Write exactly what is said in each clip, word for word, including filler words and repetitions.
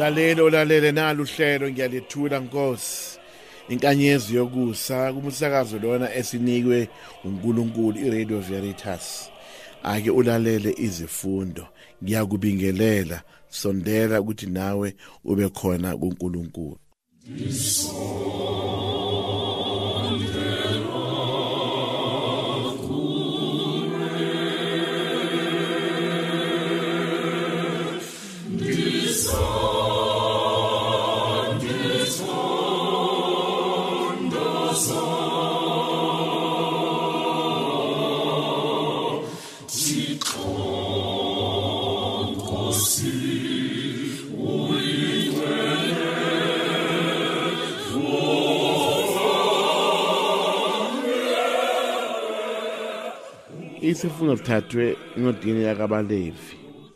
Mlalelo olalele nalo uhlelo ngiyalethula Nkosi. Inkanyezi yokusa kumsakazo lona esinikwe uNkulunkulu iRadio Veritas. Ake ulalele izifundo. Ngiyakubingelela sondela ukuthi nawe ube khona kuNkulunkulu. Isifundo sithathwe encwadini yakaBalevi.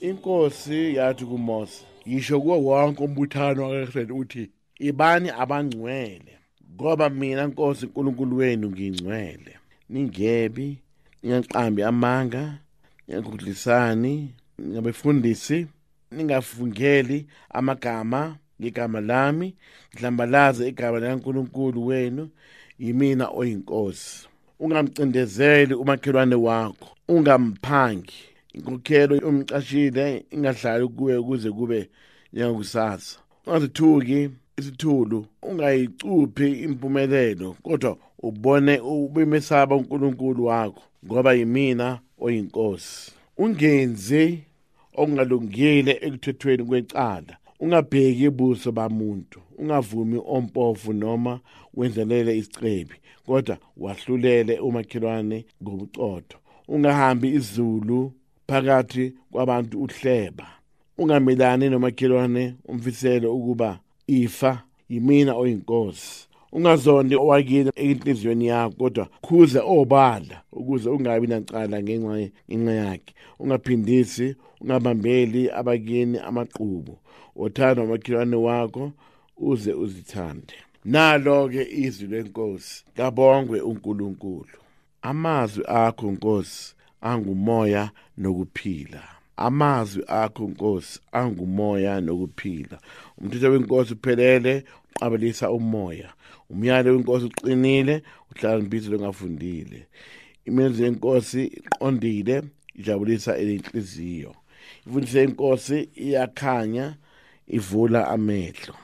Inkosi yathi kuMose, yisho kuwo wonke umbuthano wakaIsrayeli uthi, ibani abangcwele, ngoba mina Nkosi uNkulunkulu wenu ngingcwele. Ningebi, ningaqambi amanga, ningakhohlisani, ningabefundisi, ningafungeli amagama ngegama lami, ngihlambalaze igama likaNkulunkulu wenu, yimina oyinkosi. Ungamcindezeli umakhelwane wakho, ungamphangi. Inkokhelo umcashile ingahlali kuwe ukuze kube njengokusasa. Ungazithuki isithulu, ungayicuphi impumelelo, kodwa ubone ubemesaba uNkulunkulu wakho, ngoba yimina oyinkosi. Ungenzi okungalungile ekuthethweni kwecala. Ungabheki ubuso bamuntu, ungavumi ompofu noma wenzelele isicebi, kodwa wahlulele umakhelwane ngobuqotho. Ungahambi izulu phakathi kwabantu uhleba. Ungamelani nomakhelwane umfisele ukuba ifa, yimina oyinkosi. Ungazondi owakini enhliziyweni yakho, kodwa khuze obala ukuze ungabi nacala ngenxa ngenxa yakhe. Ungaphindisi, ungabambeli abakini amaqhubu. Uthanda umakhelwane wakho uze uzithande. Nalo-ke izwi lenkosi, kabongwe uNkulunkulu. Amazwi akho Nkosi angumoya nokuphila. Amazwi akho Nkosi angumoya nokuphila. Umthetho wenkosi uphelele, uqabelisa umoya. Umyalo wenkosi uqinile, uhlakaniphisa longafundile. Imizwa yenkosi iqondile, ijabulisa inhliziyo. Imfundiso yenkosi iyakhanya, ivula amehlo.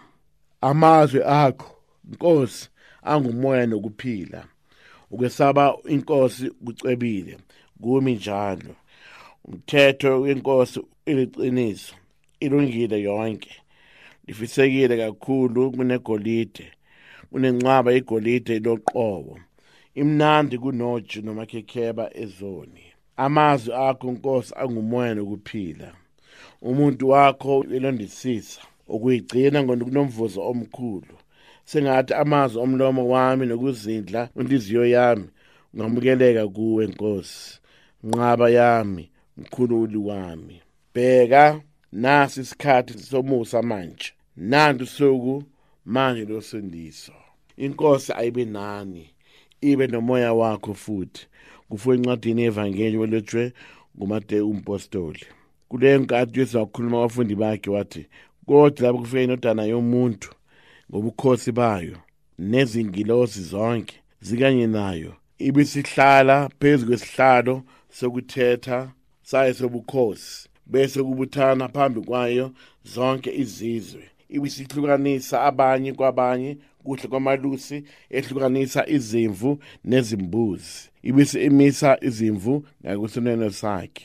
Amazwi akho Nkosi angumoya nokuphila. Ukwesaba inkosi kucebile, kumi njalo. Umthetho wenkosi iliqiniso, ilungile yonke. Lifisekile kakhulu kunegolide, kunencwaba igolide loqobo. Imnandi kunoju nomakhekheba ezoni. Amazwi akho Nkosi angumoya nokuphila. Umuntu wakho elondisisa, ukuyigcina ngonomvuzo omkhulu. Sengathi amazwi omlomo wami nokuzindla inhliziyo yami ngamukeleka kuwe Nkosi, nqaba yami, mkhululi wami. Bheka, nasi isikhathi somusa manje, nanti usuku manje losindiso. Inkosi ayibe nani, ibe nomoya wakho futhi. Kufuna incwadini yevangeli welethwe nguMateyu umpostoli. Kule nkathi Yesu wakhuluma abafundi bakhe wathi, kodwa lapho kufika indodana yomuntu ngobukhosi bayo, nezingilosi zonke zikanye nayo, ibisihlala phezu kwesihlalo sokuthetha sayo sobukhosi, bese kubuthana phambi kwayo zonke izizwe. Ibisihlukanisa abanye kwabanye kuhle kwamalusi, ehlukanisa izimvu nezimbuzi. Ibisi imisa izimvu ngakusenene sakhe,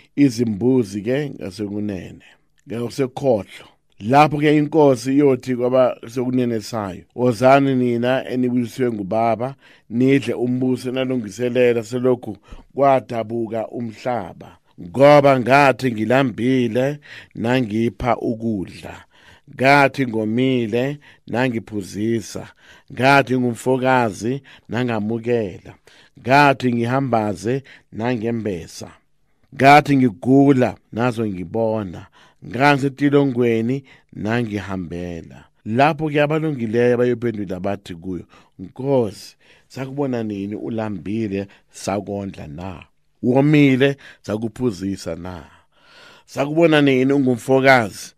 izimbuzi ke ngasekunene, ngakusekhohlo. Lapho ke inkosi yothi kwaba sokunene sayo, wozani nina enibuswe ngubaba, nidle umbuso nalungiselela selokhu kwadabuka umhlaba. Ngoba ngathi ngilambile nangipha ukudla, ngathi ngomile nangiphuzisa, ngathi ngumfokazi nangamukela, ngathi ngihambaze nangembesa, ngathi ngigula nazo ngibona, ngangisetilongweni nangihambela. Lapho ke abalungileyo bayophendula bathi kuyo, Nkosi, sakubona nini ulambile sakondla na? Womile sakuphuzisa na? Sakubona nini ungumfokazi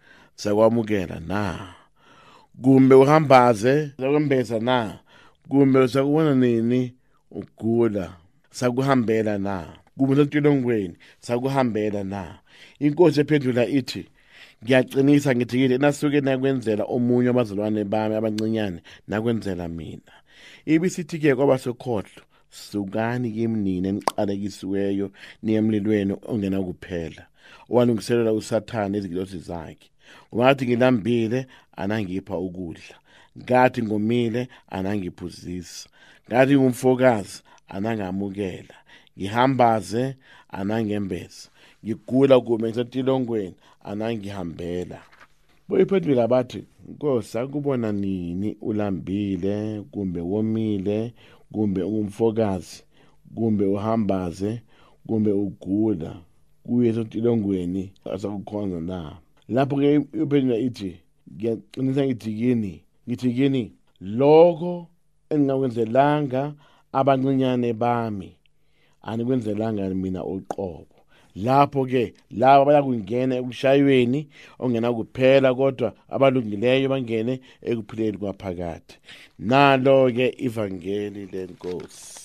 sakwamukela na? Kumbe uhambaze sakwembesa na? Kumbe sakubona nini ugula sakuhambela na? Kumbe sentilongweni sakuhambela na? Inkosi ephendula ithi, ngiyaqinisa ngithi kini nasuke nakwenzela omunye abazalwane bami abancinyane nakwenzela mina. Ibisithi-ke kwabasekhohlo, sukani kimi nina eniqalekisiweyo niyemlilweni ongena kuphela, owalungiselela uSathane izingilosi zakhe. Ngathi ngilambile anangipha ukudla, ngathi ngomile anangiphuzisa, ngathi ngumfokazi anangamukela, ngihambaze anangembesa, ngigula kume ngisentilongweni anangihambela. Boyiphendula bathi, Nkosi, akubona nini ulambile kumbe womile kumbe ungumfokazi kumbe uhambaze kumbe ugula kuye esentilongweni asakukhonza na? Lapho-ke uphendula ithi, ngiyaqinisa ngithi kini ngithi kini lokho engingakwenzelanga abancinyane bami anikwenzelanga mina uqobo. Lapho-ke laba bayakungena ekushayweni ongena kuphela, kodwa abalungileyo bangene ekuphileni kwaphakade. Nalo-ke ivangeli lenkosi.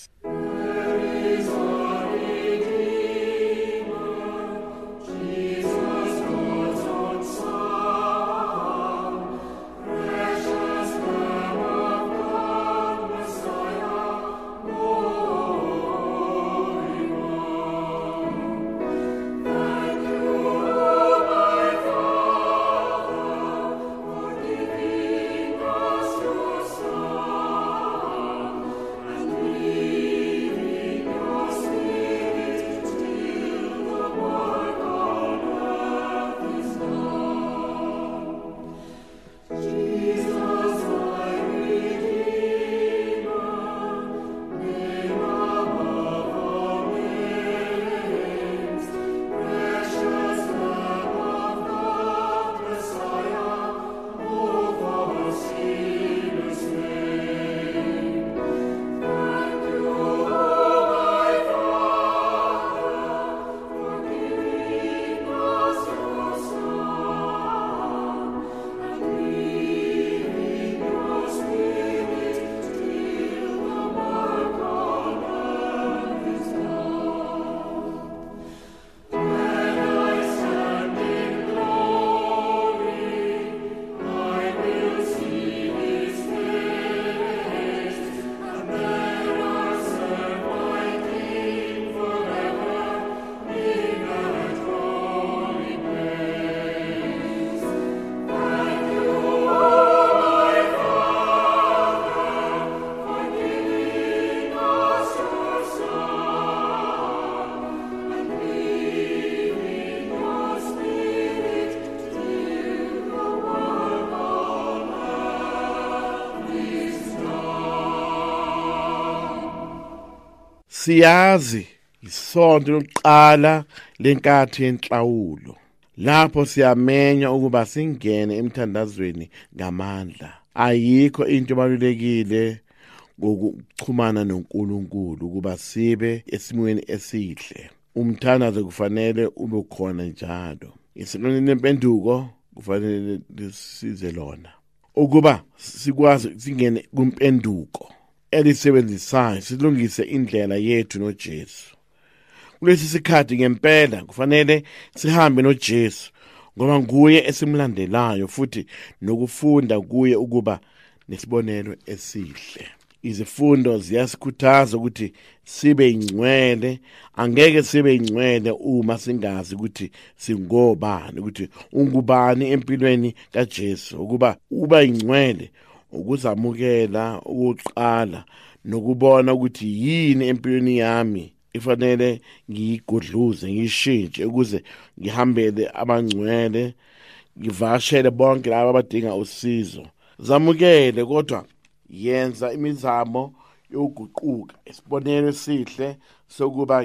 Siyazi isonto lokuqala lenkathi yenhlawulo, lapho siyamenya ukuba singene emthandazweni ngamandla. Ayikho into ebalulekile ngokuxhumana noNkulunkulu ukuba sibe esimweni esihle. Umthandazo kufanele ube khona njalo. Isikole nempenduko kufanele lisize lona ukuba sikwazi singene kumpenduko elisebenzisayo, silungise indlela yethu noJesu. Kulesi sikhathi ngempela kufanele sihambe noJesu ngoba nguye esimlandelayo, futhi nokufunda kuye ukuba nesibonelo esihle. Izifundo ziyasikhuthaza ukuthi sibe ingcwele. Angeke sibe ingcwele uma singazi ukuthi singobani, ukuthi ungubani empilweni kaJesu. Ukuba uba ingcwele ukuzamukela ukuqala nokubona ukuthi yini empilweni yami ifanele ngiyigodluze, ngiyishintshe ukuze ngihambele abangcwele, ngivashele bonke laba abadinga usizo. Zamukele kodwa yenza imizamo yokuguquka. Isibonelo esihle sokuba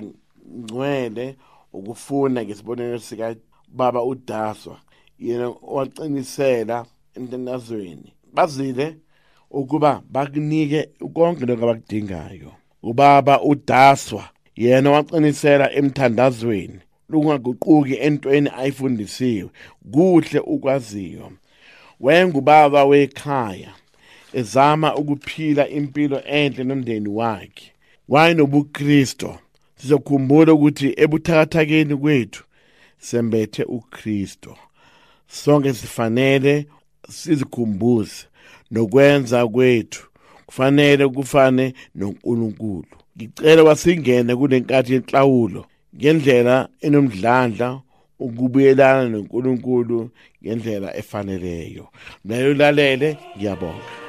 ngcwele ukufuna ngesibonelo sika Baba uDaswa, yena owaqinisela emthandazweni. Bazile ukuba bakunike konke lokho abakudingayo. Ubaba uDaswa yena waqinisela emthandazweni lungaguquki entweni ayifundisiwe kuhle ukwaziyo. Wayengubaba wekhaya ezama ukuphila impilo enhle nomndeni wakhe. WayenobuKristo. Sizokhumbula ukuthi ebuthakathakeni kwethu sembethe uKristo. Sonke sifanele sizikhumbuze nokwenza kwethu kufanele kufane noNkulunkulu. Ngicela wasingene kulenkathi yenhlawulo ngendlela enomdlandla ukubuyelana noNkulunkulu ngendlela efaneleyo. Nayo lalele, ngiyabonga.